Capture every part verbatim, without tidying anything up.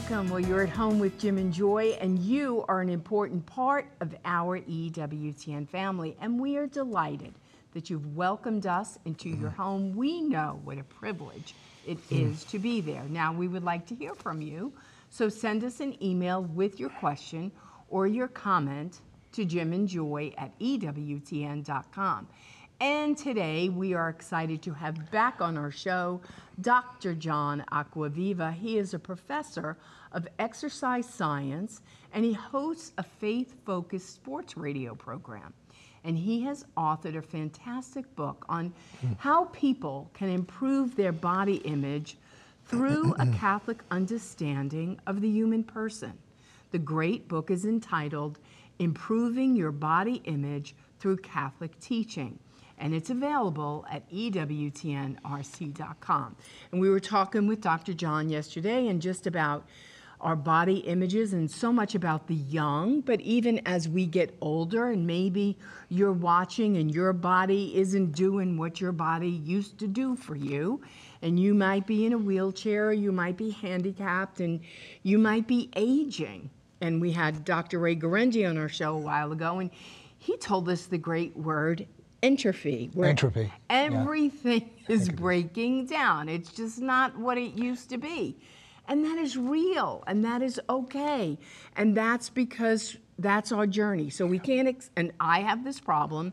welcome. Well, you're at home with Jim and Joy, and you are an important part of our E W T N family, and we are delighted that you've welcomed us into your home. We know what a privilege it is to be there. Now, we would like to hear from you, so send us an email with your question or your comment to Jim and Joy at E W T N dot com. And today we are excited to have back on our show Doctor John Acquaviva. He is a professor of exercise science and he hosts a faith-focused sports radio program. And he has authored a fantastic book on how people can improve their body image through a Catholic understanding of the human person. The great book is entitled Improving Your Body Image Through Catholic Teaching, and it's available at E W T N R C dot com. And we were talking with Doctor John yesterday and just about our body images and so much about the young, but even as we get older and maybe you're watching and your body isn't doing what your body used to do for you, and you might be in a wheelchair, you might be handicapped, and you might be aging. And we had Doctor Ray Guarendi on our show a while ago, and he told us the great word entropy. Where Entropy. Everything yeah. is Entropy. breaking down. It's just not what it used to be. And that is real, and that is okay. And that's because that's our journey. So we can't, ex- and I have this problem.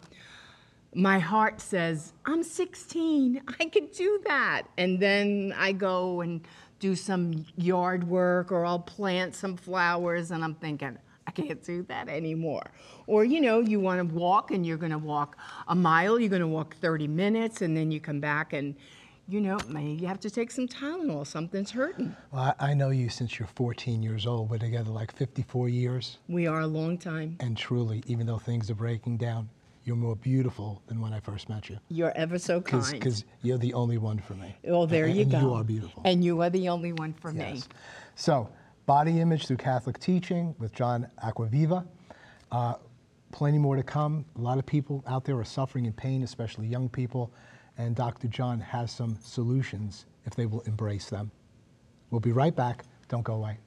My heart says, I'm sixteen, I can do that. And then I go and do some yard work, or I'll plant some flowers, and I'm thinking, I can't do that anymore. Or, you know, you want to walk, and you're going to walk a mile, you're going to walk thirty minutes, and then you come back and, you know, maybe you have to take some Tylenol, something's hurting. Well, I, I know you since you're fourteen years old. We're together like fifty-four years. We are a long time. And truly, even though things are breaking down, you're more beautiful than when I first met you. You're ever so kind. Because you're the only one for me. Well, there and, you and go. And you are beautiful. And you are the only one for yes. me. So, Body Image Through Catholic Teaching with John Acquaviva. Uh, plenty more to come. A lot of people out there are suffering in pain, especially young people. And Doctor John has some solutions if they will embrace them. We'll be right back. Don't go away.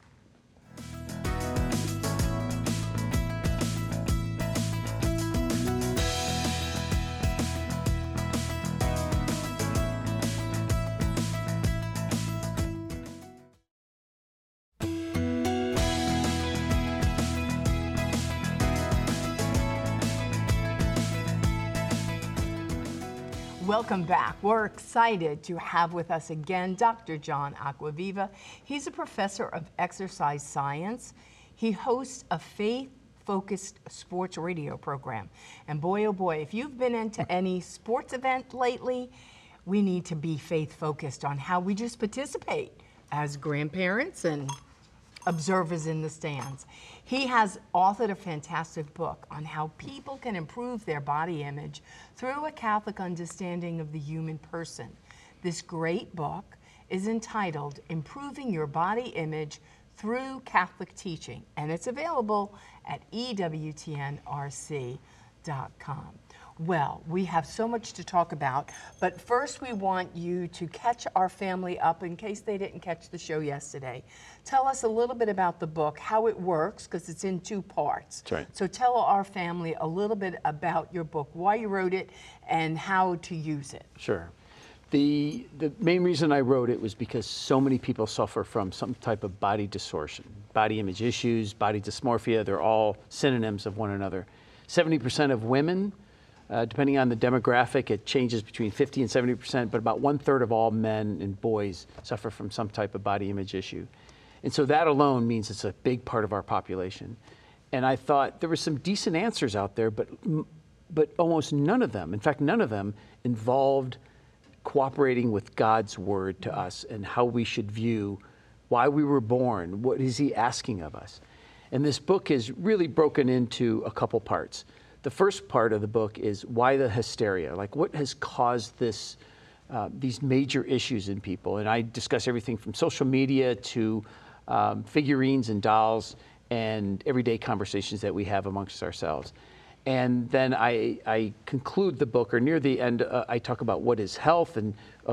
Welcome back. We're excited to have with us again Doctor John Acquaviva. He's a professor of exercise science. He hosts a faith-focused sports radio program. And boy, oh boy, if you've been into any sports event lately, we need to be faith-focused on how we just participate as grandparents and observers in the stands. He has authored a fantastic book on how people can improve their body image through a Catholic understanding of the human person. This great book is entitled Improving Your Body Image Through Catholic Teaching, and it's available at E W T N R C dot com. Well, we have so much to talk about, but first we want you to catch our family up in case they didn't catch the show yesterday. Tell us a little bit about the book, how it works, because it's in two parts. That's right. So tell our family a little bit about your book, why you wrote it, and how to use it. Sure. The, the main reason I wrote it was because so many people suffer from some type of body distortion, body image issues, body dysmorphia. They're all synonyms of one another. seventy percent of women, Uh, depending on the demographic, it changes between fifty and seventy percent, but about one third of all men and boys suffer from some type of body image issue. And so that alone means it's a big part of our population. And I thought there were some decent answers out there, but, but almost none of them, in fact, none of them involved cooperating with God's word to us and how we should view why we were born, what is he asking of us. And this book is really broken into a couple parts. The first part of the book is why the hysteria, like what has caused this, uh, these major issues in people. And I discuss everything from social media to um, figurines and dolls and everyday conversations that we have amongst ourselves. And then I, I conclude the book, or near the end, uh, I talk about what is health and uh,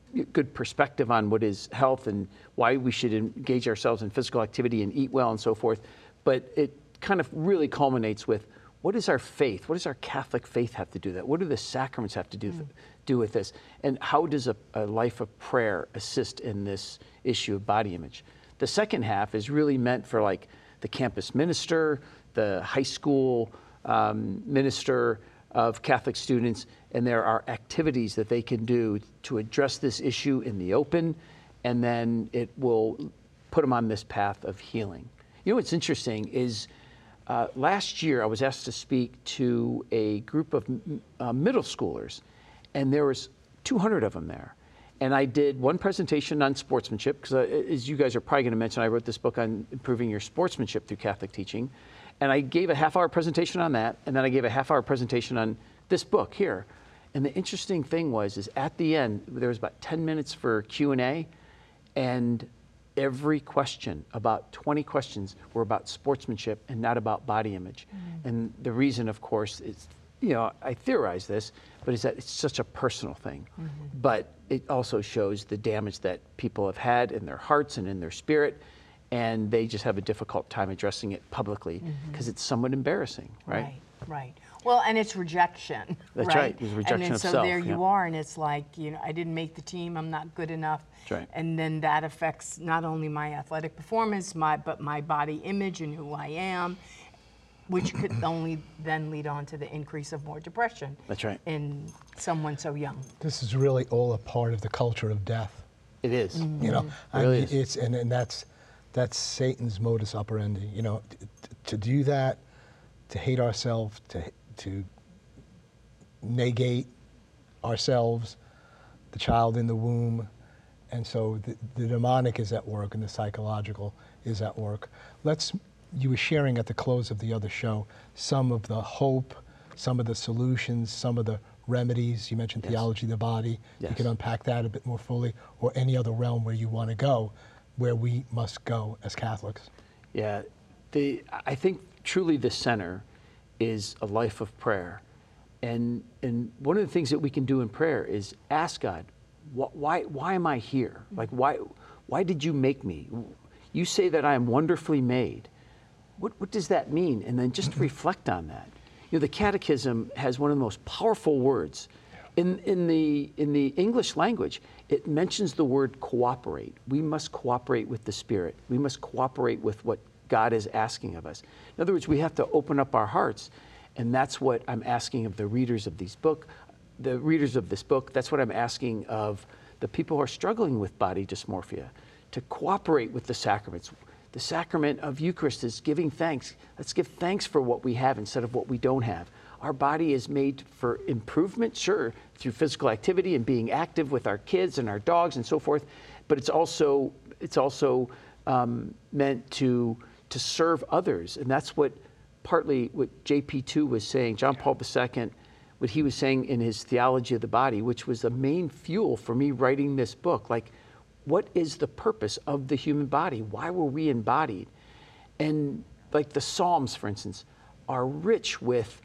good perspective on what is health and why we should engage ourselves in physical activity and eat well and so forth. But it kind of really culminates with, what is our faith? What does our Catholic faith have to do with that? What do the sacraments have to do, mm. do with this? And how does a, a life of prayer assist in this issue of body image? The second half is really meant for like the campus minister, the high school um, minister of Catholic students, and there are activities that they can do to address this issue in the open, and then it will put them on this path of healing. You know what's interesting is uh, last year I was asked to speak to a group of uh, middle schoolers, and there was two hundred of them there. And I did one presentation on sportsmanship, because uh, as you guys are probably going to mention, I wrote this book on improving your sportsmanship through Catholic teaching. And I gave a half-hour presentation on that, and then I gave a half-hour presentation on this book here. And the interesting thing was, is at the end, there was about ten minutes for Q and A, and every question, about twenty questions, were about sportsmanship and not about body image. Mm-hmm. And the reason, of course, is, you know, I theorize this, but is that it's such a personal thing. Mm-hmm. But it also shows the damage that people have had in their hearts and in their spirit, and they just have a difficult time addressing it publicly because mm-hmm. it's somewhat embarrassing, right? Right, right. Well, and it's rejection. That's right. right. It was rejection and then, of so self. there yeah. you are, and it's like, you know, I didn't make the team. I'm not good enough. That's right. And then that affects not only my athletic performance, my but my body image and who I am, which could only then lead on to the increase of more depression. That's right. In someone so young. This is really all a part of the culture of death. It is. Mm-hmm. You know, It I really mean, is. it's and, and that's that's Satan's modus operandi. You know, t- t- to do that, to hate ourselves, to to negate ourselves, the child in the womb, and so the, the demonic is at work and the psychological is at work. Let's. You were sharing at the close of the other show some of the hope, some of the solutions, some of the remedies. You mentioned Yes. theology of the body. Yes. You can unpack that a bit more fully, or any other realm where you want to go, where we must go as Catholics. Yeah, the, I think truly the center is a life of prayer. And, and one of the things that we can do in prayer is ask God, wh- why, why am I here? Like, why, why did you make me? You say that I am wonderfully made. What, what does that mean? And then just reflect on that. You know, the Catechism has one of the most powerful words. In, in, the, in the English language, it mentions the word cooperate. We must cooperate with the Spirit. We must cooperate with what God is asking of us. In other words, we have to open up our hearts. And that's what I'm asking of the readers of these book, the readers of this book. That's what I'm asking of the people who are struggling with body dysmorphia, to cooperate with the sacraments. The sacrament of Eucharist is giving thanks. Let's give thanks for what we have instead of what we don't have. Our body is made for improvement, sure, through physical activity and being active with our kids and our dogs and so forth, but it's also it's also um, meant to to serve others, and that's what partly what J P two was saying, John Paul the Second, what he was saying in his Theology of the Body, which was the main fuel for me writing this book. Like, what is the purpose of the human body? Why were we embodied? And like the Psalms, for instance, are rich with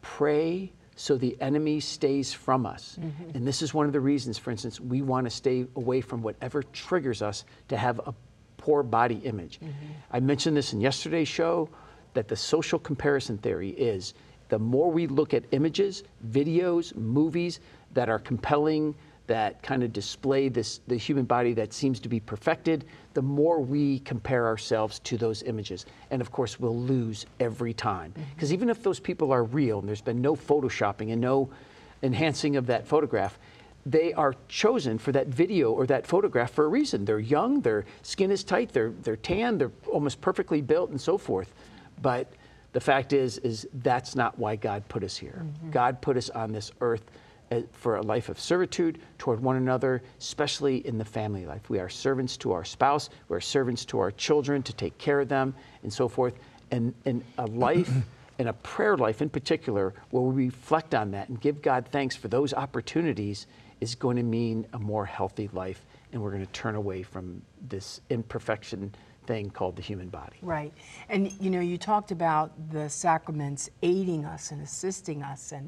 pray so the enemy stays from us. Mm-hmm. And this is one of the reasons, for instance, we want to stay away from whatever triggers us to have a poor body image. Mm-hmm. I mentioned this in yesterday's show, that the social comparison theory is the more we look at images, videos, movies that are compelling, that kind of display this the human body that seems to be perfected, the more we compare ourselves to those images. And of course, we'll lose every time. Because mm-hmm. even if those people are real and there's been no photoshopping and no enhancing of that photograph, they are chosen for that video or that photograph for a reason. They're young, their skin is tight, they're, they're tan, they're almost perfectly built and so forth. But the fact is, is that's not why God put us here. Mm-hmm. God put us on this earth for a life of servitude toward one another, especially in the family life. We are servants to our spouse, we're servants to our children to take care of them and so forth. And, and a life, and a prayer life in particular, where we reflect on that and give God thanks for those opportunities is going to mean a more healthy life. And we're going to turn away from this imperfection thing called the human body. Right. And you know, you talked about the sacraments aiding us and assisting us, and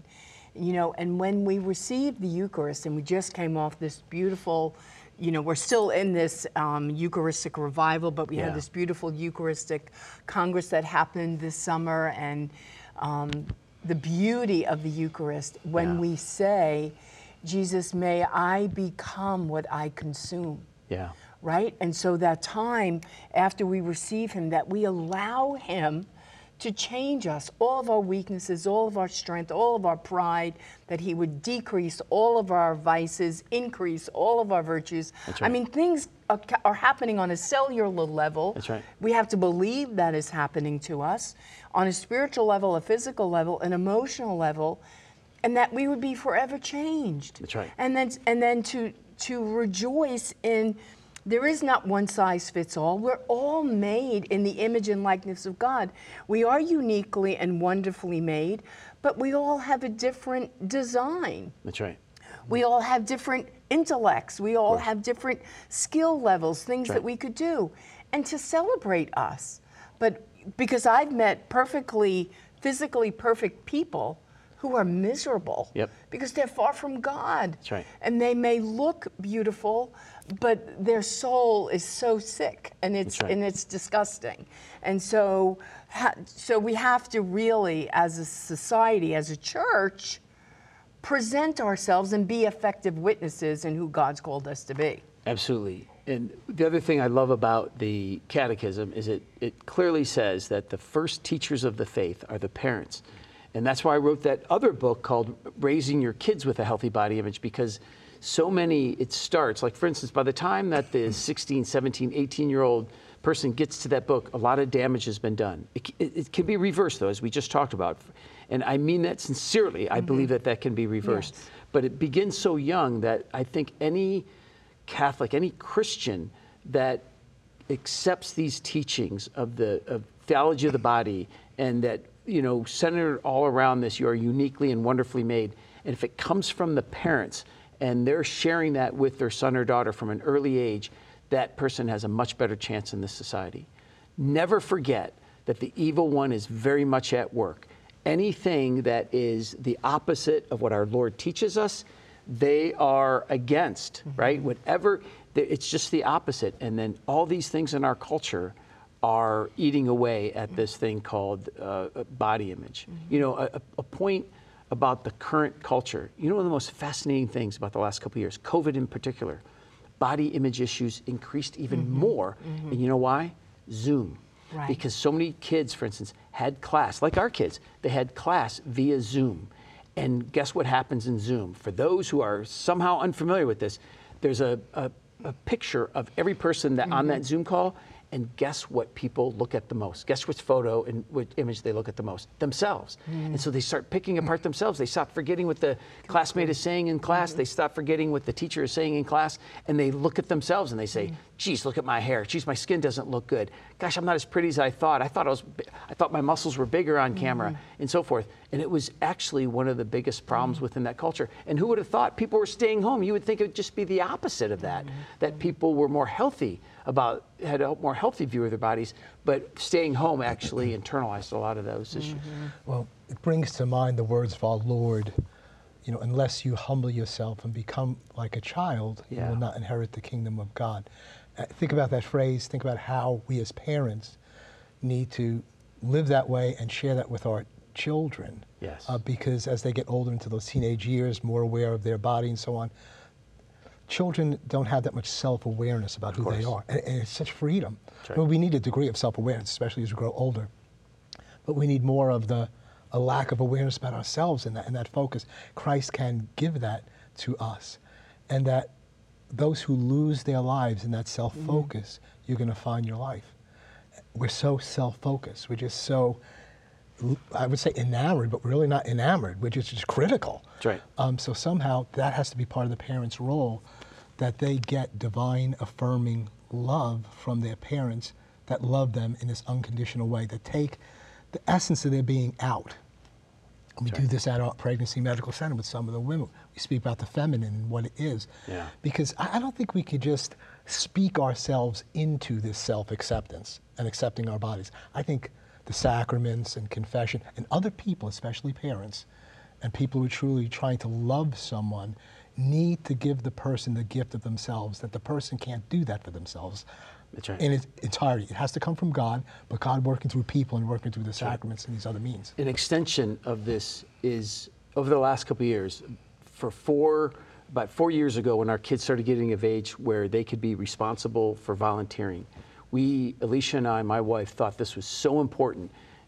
You know, and when we received the Eucharist, and we just came off this beautiful, you know, we're still in this um, Eucharistic revival, but we Yeah. had this beautiful Eucharistic Congress that happened this summer, and um, the beauty of the Eucharist when Yeah. we say, Jesus, may I become what I consume. Yeah. Right? And so that time after we receive him, that we allow him to change us, all of our weaknesses, all of our strength, all of our pride, that he would decrease all of our vices, increase all of our virtues. That's I right. mean, things are, are happening on a cellular level. That's right. We have to believe that is happening to us on a spiritual level, a physical level, an emotional level, and that we would be forever changed. That's right. And then, and then to, to rejoice in, there is not one size fits all. We're all made in the image and likeness of God. We are uniquely and wonderfully made, but we all have a different design. That's right. We all have different intellects. We all course. have different skill levels, things That's that right. we could do. And to celebrate us. But because I've met perfectly, physically perfect people who are miserable Yep. because they're far from God. That's right. And they may look beautiful, but their soul is so sick, and it's That's right. and it's disgusting. And so, ha, so we have to really, as a society, as a church, present ourselves and be effective witnesses in who God's called us to be. Absolutely. And the other thing I love about the Catechism is it, it clearly says that the first teachers of the faith are the parents. And that's why I wrote that other book called Raising Your Kids with a Healthy Body Image, because so many, it starts, like for instance, by the time that the sixteen, seventeen, eighteen year old person gets to that book, a lot of damage has been done. It, it, it can be reversed though, as we just talked about. And I mean that sincerely. I mm-hmm. believe that that can be reversed. Yes. But it begins so young that I think any Catholic, any Christian that accepts these teachings of the of theology of the body, and that, you know, centered all around this, you are uniquely and wonderfully made. And if it comes from the parents and they're sharing that with their son or daughter from an early age, that person has a much better chance in this society. Never forget that the evil one is very much at work. Anything that is the opposite of what our Lord teaches us, they are against, mm-hmm. right? Whatever, it's just the opposite. And then all these things in our culture are eating away at this thing called uh, body image. Mm-hmm. You know, a, a point about the current culture, you know, one of the most fascinating things about the last couple of years, COVID in particular, body image issues increased even mm-hmm. more. Mm-hmm. And you know why? Zoom. Right. Because so many kids, for instance, had class, like our kids, they had class via Zoom. And guess what happens in Zoom? For those who are somehow unfamiliar with this, there's a, a, a picture of every person that mm-hmm. on that Zoom call, and guess what people look at the most? Guess which photo and which image they look at the most? Themselves. Mm. And so they start picking apart themselves. They stop forgetting what the classmate is saying in class. Mm-hmm. They stop forgetting what the teacher is saying in class. And they look at themselves and they say, geez, look at my hair. Geez, my skin doesn't look good. Gosh, I'm not as pretty as I thought. I thought I was, I thought my muscles were bigger on camera, mm-hmm. and so forth. And it was actually one of the biggest problems mm-hmm. within that culture. And who would have thought people were staying home? You would think it would just be the opposite of that, mm-hmm. that people were more healthy about, had a more healthy view of their bodies, but staying home actually internalized a lot of those issues. Mm-hmm. Well, it brings to mind the words of our Lord, you know, unless you humble yourself and become like a child, Yeah. you will not inherit the kingdom of God. Uh, think about that phrase. Think about how we as parents need to live that way and share that with our children. Yes. Uh, because as they get older into those teenage years, more aware of their body and so on, children don't have that much self-awareness about who they are. And, and it's such freedom. Right. I mean, we need a degree of self-awareness, especially as we grow older. But we need more of the a lack of awareness about ourselves and that, and that focus. Christ can give that to us. And that those who lose their lives in that self-focus, mm-hmm. you're going to find your life. We're so self-focused. We're just so, I would say enamored, but we're really not enamored. We're just, just critical. That's right. Um, so somehow that has to be part of the parents' role, that they get divine affirming love from their parents that love them in this unconditional way, that take the essence of their being out. And we That's do right. this at our pregnancy medical center with some of the women. We speak about the feminine and what it is. Yeah. Because I, I don't think we could just speak ourselves into this self-acceptance and accepting our bodies. I think the sacraments and confession and other people, especially parents, and people who are truly trying to love someone need to give the person the gift of themselves, that the person can't do that for themselves. That's right. In its entirety. It has to come from God, but God working through people and working through the sacraments and these other means. An extension of this is, over the last couple of years, for four, about four years ago when our kids started getting of age where they could be responsible for volunteering, we, Alicia and I, my wife, thought this was so important.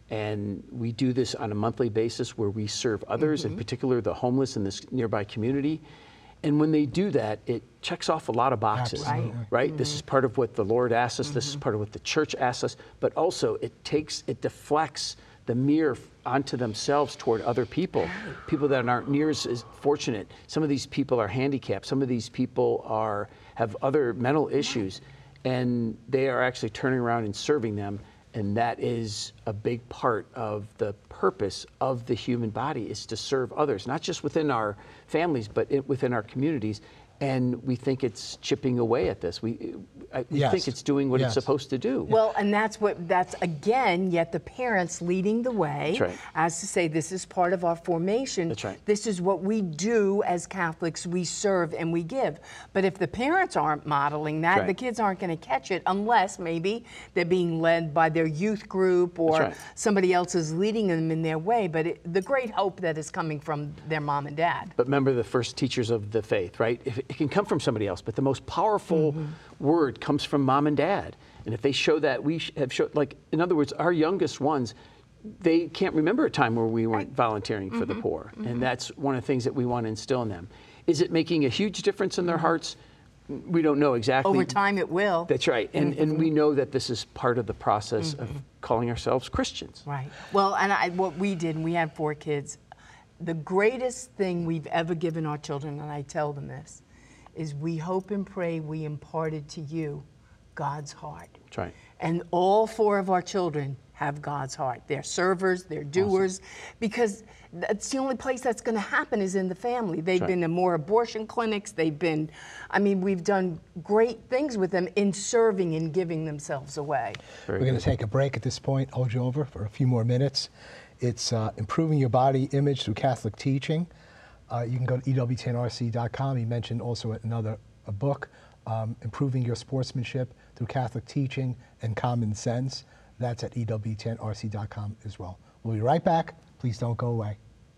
And we do this on a monthly basis where we serve others, mm-hmm. in particular the homeless in this nearby community. And when they do that, it checks off a lot of boxes, Absolutely. right? right? Mm-hmm. This is part of what the Lord asks us. Mm-hmm. This is part of what the church asks us. But also, it takes, it deflects the mirror onto themselves toward other people, people that aren't near as, as fortunate. Some of these people are handicapped. Some of these people are have other mental issues, and they are actually turning around and serving them. And that is a big part of the purpose of the human body, is to serve others, not just within our families, but it, within our communities. And we think it's chipping away at this. We, I, we Yes. think it's doing what Yes. it's supposed to do. Well, and that's what, that's again, yet the parents leading the way, That's right. as to say, this is part of our formation. That's right. This is what we do as Catholics, we serve and we give. But if the parents aren't modeling that, Right. the kids aren't going to catch it unless maybe they're being led by their youth group or right. somebody else is leading them in their way. But it, the great hope that is coming from their mom and dad. But remember the first teachers of the faith, right? If it can come from somebody else, but the most powerful mm-hmm. word comes from mom and dad. And if they show that, we have showed, like, in other words, our youngest ones, they can't remember a time where we weren't right. volunteering for mm-hmm. the poor. Mm-hmm. And that's one of the things that we want to instill in them. Is it making a huge difference in their hearts? We don't know exactly. Over time it will. That's right. And, mm-hmm. and we know that this is part of the process mm-hmm. of calling ourselves Christians. Right. Well, and I, what we did, and we had four kids, the greatest thing we've ever given our children, and I tell them this, is we hope and pray we imparted to you God's heart. That's right. And all four of our children have God's heart. They're servers, they're doers, awesome. Because that's the only place that's going to happen is in the family. They've right. been in more abortion clinics. They've been, I mean, we've done great things with them in serving and giving themselves away. Very We're going to take a break at this point, hold you over for a few more minutes. It's uh, improving your body image through Catholic teaching. Uh, you can go to E W T N R C dot com. He mentioned also another a book, um, Improving Your Sportsmanship Through Catholic Teaching and Common Sense. That's at E W T N R C dot com as well. We'll be right back. Please don't go away.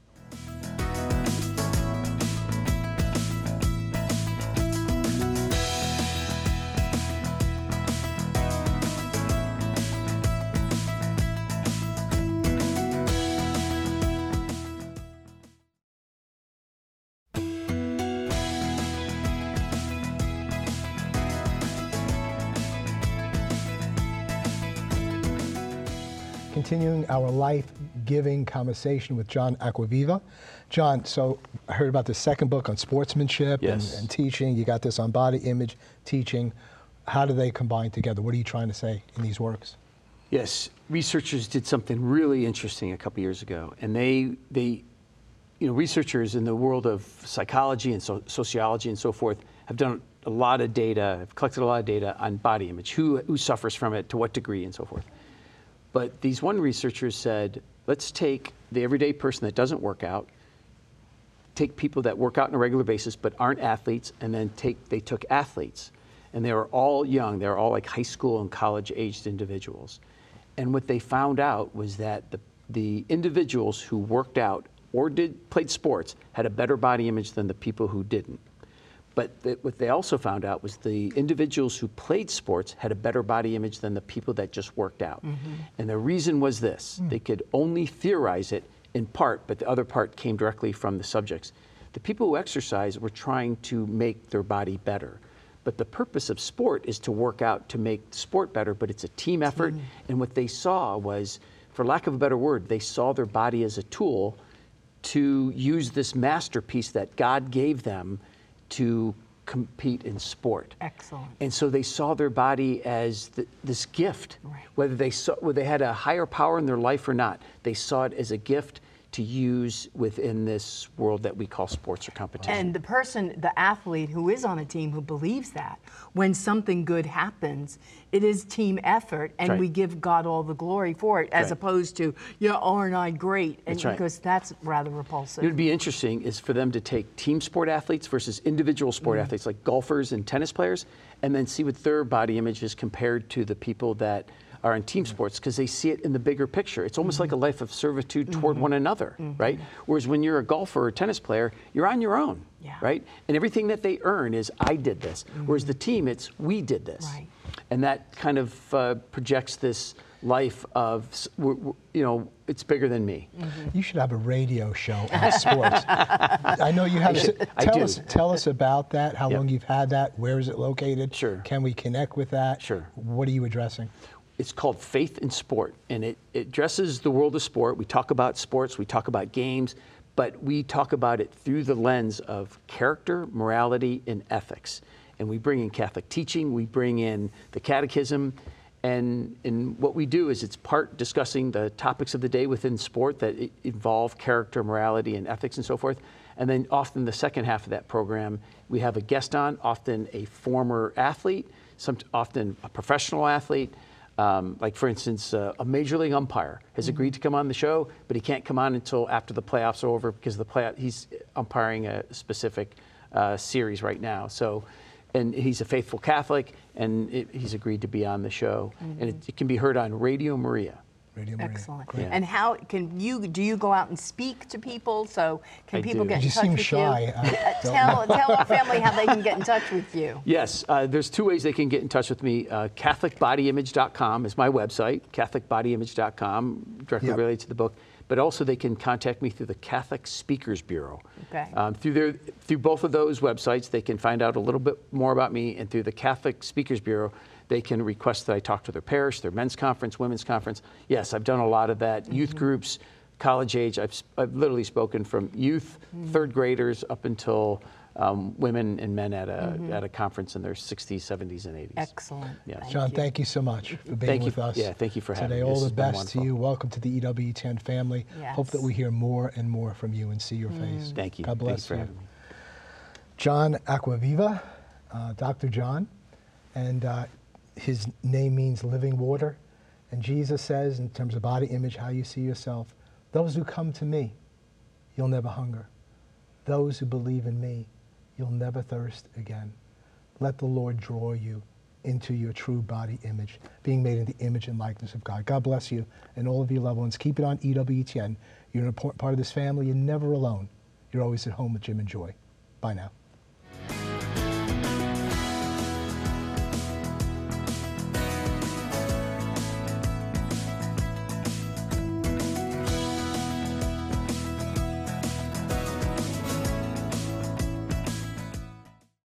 Continuing our life-giving conversation with John Acquaviva. John, so I heard about the second book on sportsmanship yes. and, and teaching. You got this on body image, teaching. How do they combine together? What are you trying to say in these works? Yes, researchers did something really interesting a couple years ago, and they, they, you know, researchers in the world of psychology and so, sociology and so forth have done a lot of data, have collected a lot of data on body image, who, who suffers from it, to what degree, and so forth. But these one researchers said, let's take the everyday person that doesn't work out, take people that work out on a regular basis but aren't athletes, and then take they took athletes. And they were all young. They were all like high school and college-aged individuals. And what they found out was that the, the individuals who worked out or did played sports had a better body image than the people who didn't. But the, what they also found out was the individuals who played sports had a better body image than the people that just worked out. Mm-hmm. And the reason was this. Mm. They could only theorize it in part, but the other part came directly from the subjects. The people who exercise were trying to make their body better. But the purpose of sport is to work out to make sport better, but it's a team effort. Mm. And what they saw was, for lack of a better word, they saw their body as a tool to use this masterpiece that God gave them to compete in sport. Excellent. And so they saw their body as th- this gift, right. whether they saw, whether they had a higher power in their life or not. They saw it as a gift to use within this world that we call sports or competition. And the person, the athlete who is on a team who believes that, when something good happens, it is team effort, and Right. we give God all the glory for it, as Right. opposed to, yeah, aren't I great? And That's right. because that's rather repulsive. It would be interesting is for them to take team sport athletes versus individual sport athletes like golfers and tennis players, and then see what their body image is compared to the people that are in team sports, because they see it in the bigger picture. It's almost like a life of servitude toward one another, right? Whereas when you're a golfer or tennis player, you're on your own, Yeah. right? And everything that they earn is, I did this. Whereas the team, it's, we did this. Right. And that kind of uh, projects this life of, s- we're- we're- you know, it's bigger than me. You should have a radio show on sports. I know you have. should. I Tell do. us, tell us about that. How Yep. long you've had that? Where is it located? Sure. Can we connect with that? Sure. What are you addressing? It's called Faith in Sport, and it, it addresses the world of sport. We talk about sports, we talk about games, but we talk about it through the lens of character, morality, and ethics. And we bring in Catholic teaching, we bring in the catechism, and, and what we do is it's part discussing the topics of the day within sport that i- involve character, morality, and ethics and so forth. And then often the second half of that program, we have a guest on, often a former athlete, some, often a professional athlete. Um, like for instance, uh, a major league umpire has agreed to come on the show, but he can't come on until after the playoffs are over because the play he's umpiring a specific uh, series right now. So, and he's a faithful Catholic, and it, he's agreed to be on the show, and it, it can be heard on Radio Maria. Radio Maria. Excellent. Great. And how can you, do you go out and speak to people? So can I people do. get in You touch seem with shy. you? I Uh, don't tell, tell our family how they can get in touch with you. Yes, uh, there's two ways they can get in touch with me. Uh, Catholic Body Image dot com is my website, Catholic Body Image dot com, directly Yep. related to the book. But also they can contact me through the Catholic Speakers Bureau. Okay. Um, through their, through both of those websites, they can find out a little bit more about me, and through the Catholic Speakers Bureau, they can request that I talk to their parish, their men's conference, women's conference. Yes, I've done a lot of that. Youth groups, college age. I've, s- I've literally spoken from youth, third graders, up until um, women and men at a at a conference in their sixties, seventies, and eighties. Excellent. Yes. Thank John, you. thank you so much for being Thank you. with us. Yeah, thank you for having today. me. All This the has been best to wonderful. you. Welcome to the E W ten family. Hope that Yes. we hear more and more from you and see your face. Thank you. God Thank you bless for you. having me. John Acquaviva, uh, Doctor John, and uh, his name means living water. And Jesus says, in terms of body image, how you see yourself, those who come to me, you'll never hunger. Those who believe in me, you'll never thirst again. Let the Lord draw you into your true body image, being made in the image and likeness of God. God bless you and all of your loved ones. Keep it on E W T N. You're an important part of this family. You're never alone. You're always at home with Jim and Joy. Bye now.